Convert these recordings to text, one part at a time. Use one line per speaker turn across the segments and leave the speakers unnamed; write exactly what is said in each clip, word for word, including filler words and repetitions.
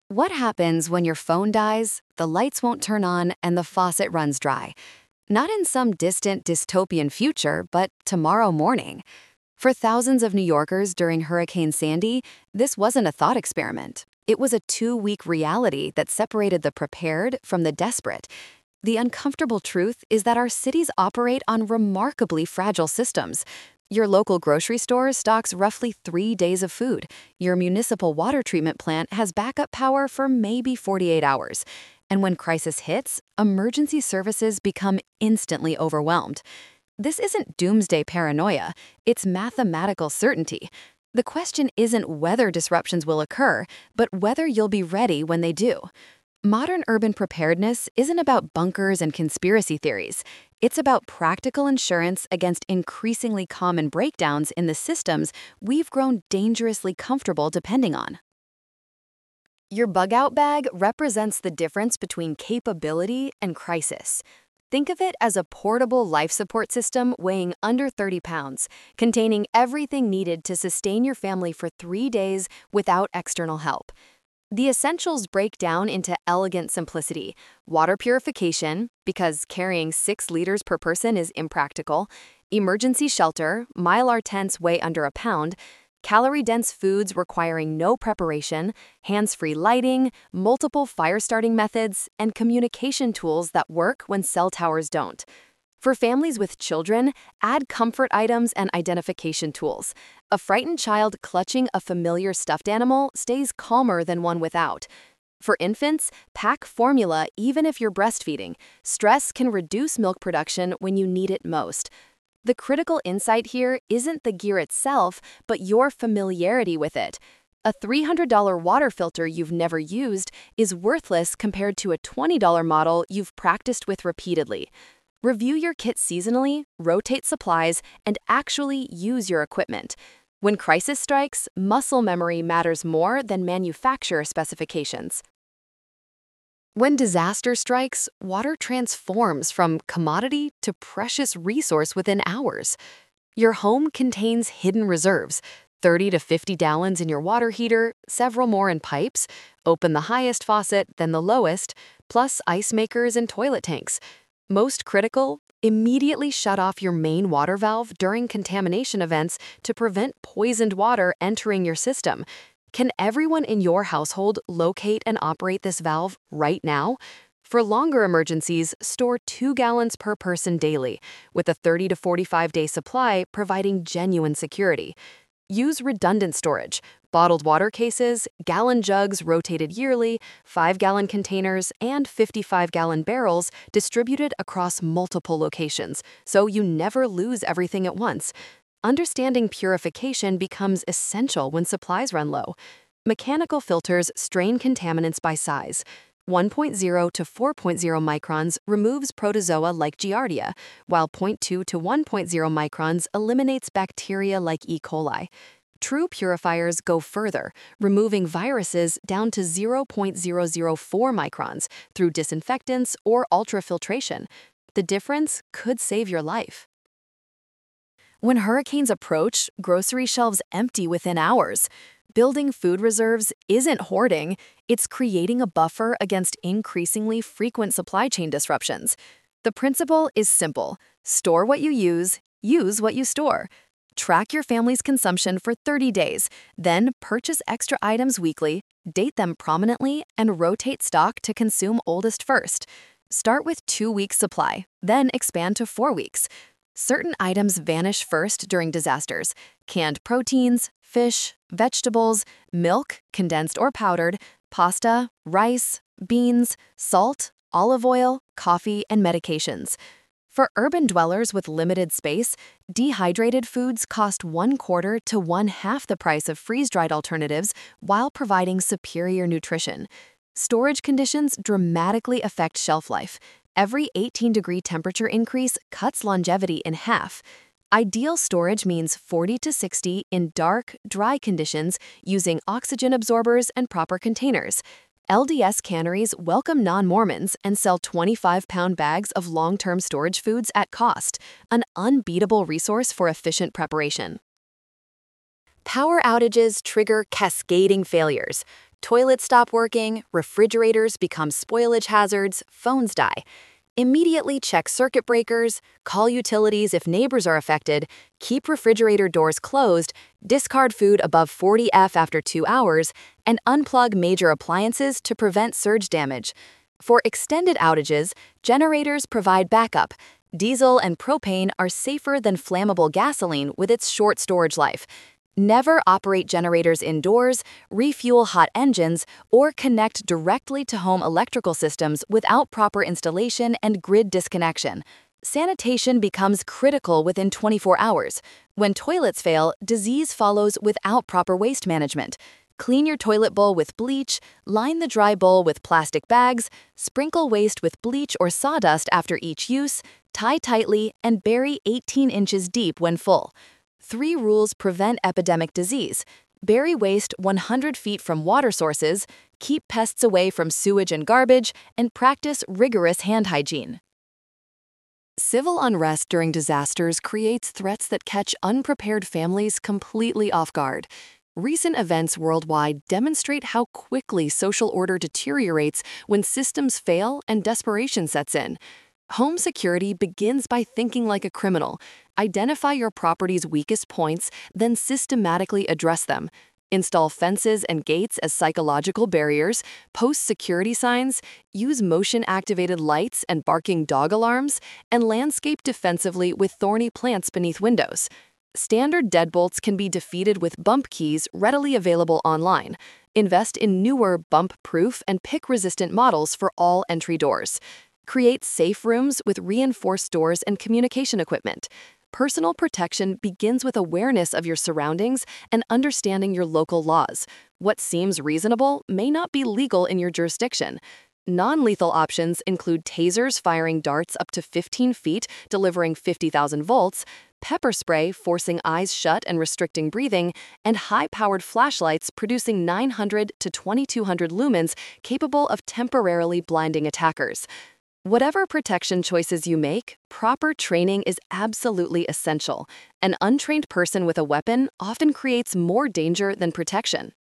What happens when your phone dies, the lights won't turn on, and the faucet runs dry? Not in some distant dystopian future, but tomorrow morning. For thousands of New Yorkers during Hurricane Sandy, this wasn't a thought experiment. It was a two-week reality that separated the prepared from the desperate. The uncomfortable truth is that our cities operate on remarkably fragile systems. Your local grocery store stocks roughly three days of food. Your municipal water treatment plant has backup power for maybe forty-eight hours. And when crisis hits, emergency services become instantly overwhelmed. This isn't doomsday paranoia, it's mathematical certainty. The question isn't whether disruptions will occur, but whether you'll be ready when they do. Modern urban preparedness isn't about bunkers and conspiracy theories. It's about practical insurance against increasingly common breakdowns in the systems we've grown dangerously comfortable depending on. Your bug-out bag represents the difference between capability and crisis. Think of it as a portable life support system weighing under thirty pounds, containing everything needed to sustain your family for three days without external help. The essentials break down into elegant simplicity: water purification, because carrying six liters per person is impractical; emergency shelter, Mylar tents weigh under a pound; calorie-dense foods requiring no preparation; hands-free lighting, multiple fire-starting methods, and communication tools that work when cell towers don't. For families with children, add comfort items and identification tools. A frightened child clutching a familiar stuffed animal stays calmer than one without. For infants, pack formula even if you're breastfeeding. Stress can reduce milk production when you need it most. The critical insight here isn't the gear itself, but your familiarity with it. A three hundred dollar water filter you've never used is worthless compared to a twenty dollar model you've practiced with repeatedly. Review your kit seasonally, rotate supplies, and actually use your equipment. When crisis strikes, muscle memory matters more than manufacturer specifications. When disaster strikes, water transforms from commodity to precious resource within hours. Your home contains hidden reserves: thirty to fifty gallons in your water heater, several more in pipes. Open the highest faucet, then the lowest, plus ice makers and toilet tanks. Most critical, immediately shut off your main water valve during contamination events to prevent poisoned water entering your system. Can everyone in your household locate and operate this valve right now? For longer emergencies, store two gallons per person daily, with a thirty to forty-five day supply providing genuine security. Use redundant storage: bottled water cases, gallon jugs rotated yearly, five gallon containers, and fifty-five gallon barrels distributed across multiple locations, so you never lose everything at once. Understanding purification becomes essential when supplies run low. Mechanical filters strain contaminants by size. one point zero to four point zero microns removes protozoa like Giardia, while zero point two to one point zero microns eliminates bacteria like E. coli. True purifiers go further, removing viruses down to zero point zero zero four microns through disinfectants or ultrafiltration. The difference could save your life. When hurricanes approach, grocery shelves empty within hours. Building food reserves isn't hoarding, it's creating a buffer against increasingly frequent supply chain disruptions. The principle is simple: store what you use, use what you store. Track your family's consumption for thirty days, then purchase extra items weekly, date them prominently, and rotate stock to consume oldest first. Start with two weeks supply, then expand to four weeks. Certain items vanish first during disasters: canned proteins, fish, vegetables, milk, condensed or powdered, pasta, rice, beans, salt, olive oil, coffee, and medications. For urban dwellers with limited space, dehydrated foods cost one quarter to one half the price of freeze-dried alternatives while providing superior nutrition. Storage conditions dramatically affect shelf life. Every eighteen degree temperature increase cuts longevity in half. Ideal storage means forty to sixty in dark, dry conditions using oxygen absorbers and proper containers. L D S canneries welcome non-Mormons and sell twenty-five pound bags of long-term storage foods at cost, an unbeatable resource for efficient preparation. Power outages trigger cascading failures. Toilets stop working, refrigerators become spoilage hazards, phones die. Immediately check circuit breakers, call utilities if neighbors are affected, keep refrigerator doors closed, discard food above forty F after two hours, and unplug major appliances to prevent surge damage. For extended outages, generators provide backup. Diesel and propane are safer than flammable gasoline with its short storage life. Never operate generators indoors, refuel hot engines, or connect directly to home electrical systems without proper installation and grid disconnection. Sanitation becomes critical within twenty-four hours. When toilets fail, disease follows without proper waste management. Clean your toilet bowl with bleach, line the dry bowl with plastic bags, sprinkle waste with bleach or sawdust after each use, tie tightly, and bury eighteen inches deep when full. Three rules prevent epidemic disease. Bury waste one hundred feet from water sources, keep pests away from sewage and garbage, and practice rigorous hand hygiene. Civil unrest during disasters creates threats that catch unprepared families completely off guard. Recent events worldwide demonstrate how quickly social order deteriorates when systems fail and desperation sets in. Home security begins by thinking like a criminal. Identify your property's weakest points, then systematically address them. Install fences and gates as psychological barriers, post security signs, use motion-activated lights and barking dog alarms, and landscape defensively with thorny plants beneath windows. Standard deadbolts can be defeated with bump keys readily available online. Invest in newer bump-proof and pick-resistant models for all entry doors. Create safe rooms with reinforced doors and communication equipment. Personal protection begins with awareness of your surroundings and understanding your local laws. What seems reasonable may not be legal in your jurisdiction. Non-lethal options include tasers firing darts up to fifteen feet, delivering fifty thousand volts, pepper spray forcing eyes shut and restricting breathing, and high-powered flashlights producing nine hundred to twenty-two hundred lumens capable of temporarily blinding attackers. Whatever protection choices you make, proper training is absolutely essential. An untrained person with a weapon often creates more danger than protection.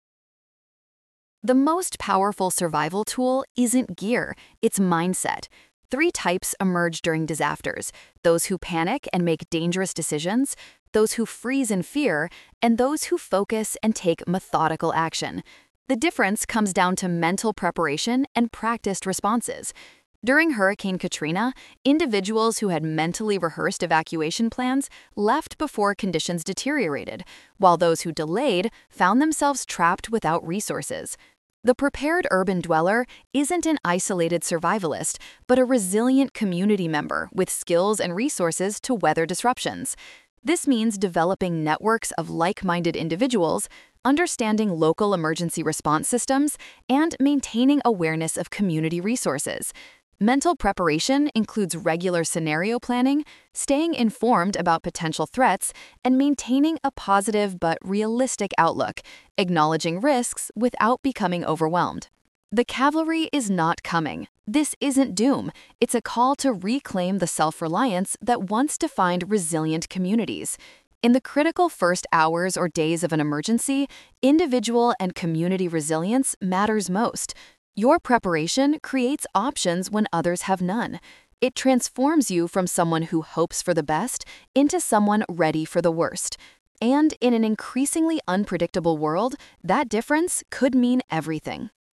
The most powerful survival tool isn't gear, it's mindset. Three types emerge during disasters: those who panic and make dangerous decisions, those who freeze in fear, and those who focus and take methodical action. The difference comes down to mental preparation and practiced responses. During Hurricane Katrina, individuals who had mentally rehearsed evacuation plans left before conditions deteriorated, while those who delayed found themselves trapped without resources. The prepared urban dweller isn't an isolated survivalist, but a resilient community member with skills and resources to weather disruptions. This means developing networks of like-minded individuals, understanding local emergency response systems, and maintaining awareness of community resources. Mental preparation includes regular scenario planning, staying informed about potential threats, and maintaining a positive but realistic outlook, acknowledging risks without becoming overwhelmed. The cavalry is not coming. This isn't doom. It's a call to reclaim the self-reliance that once defined resilient communities. In the critical first hours or days of an emergency, individual and community resilience matters most. Your preparation creates options when others have none. It transforms you from someone who hopes for the best into someone ready for the worst. And in an increasingly unpredictable world, that difference could mean everything.